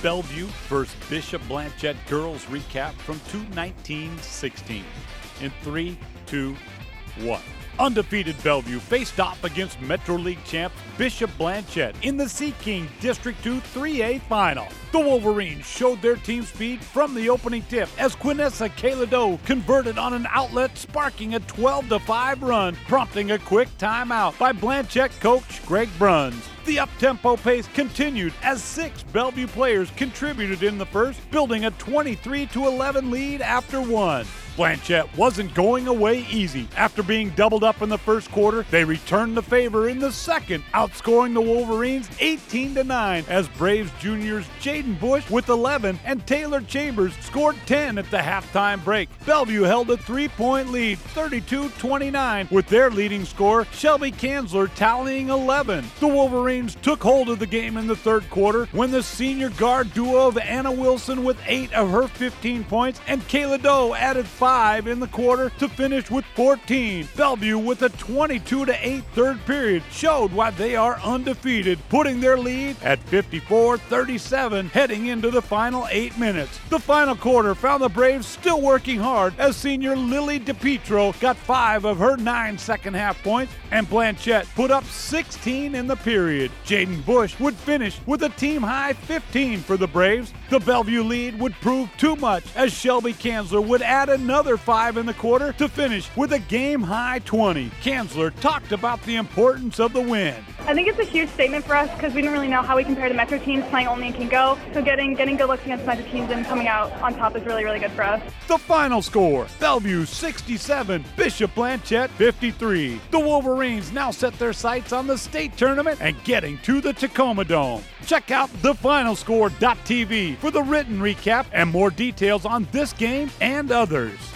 Bellevue versus Bishop Blanchet girls recap from 2019-16 in 3, 2, 1. Undefeated Bellevue faced off against Metro League champs Bishop Blanchet in the Sea King District 2 3A final. The Wolverines showed their team speed from the opening tip as Quinessa Calado converted on an outlet, sparking a 12-5 run, prompting a quick timeout by Blanchet coach Greg Bruns. The up-tempo pace continued as 6 Bellevue players contributed in the first, building a 23-11 lead after 1. Blanchet wasn't going away easy. After being doubled up in the first quarter, they returned the favor in the second, outscoring the Wolverines 18-9 as Braves juniors Jaden Bush with 11 and Taylor Chambers scored 10 at the halftime break. Bellevue held a 3-point lead, 32-29, with their leading scorer Shelby Kanzler tallying 11. The Wolverines took hold of the game in the third quarter when the senior guard duo of Anna Wilson with 8 of her 15 points and Kayla Doe added 5 in the quarter to finish with 14. Bellevue with a 22-8 third period showed why they are undefeated, putting their lead at 54-37 heading into the final 8 minutes. The final quarter found the Braves still working hard as senior Lily DiPietro got 5 of her 9 second half points and Blanchet put up 16 in the period. Jaden Bush would finish with a team high 15 for the Braves. The Bellevue lead would prove too much as Shelby Kanzler would add another 5 in the quarter to finish with a game-high 20. Kanzler talked about the importance of the win. I think it's a huge statement for us because we didn't really know how we compare to Metro teams playing only in Kinko. So getting good looks against Metro teams and coming out on top is really, really good for us. The final score, Bellevue 67, Bishop Blanchet 53. The Wolverines now set their sights on the state tournament and getting to the Tacoma Dome. Check out thefinalscore.tv for the written recap and more details on this game and others.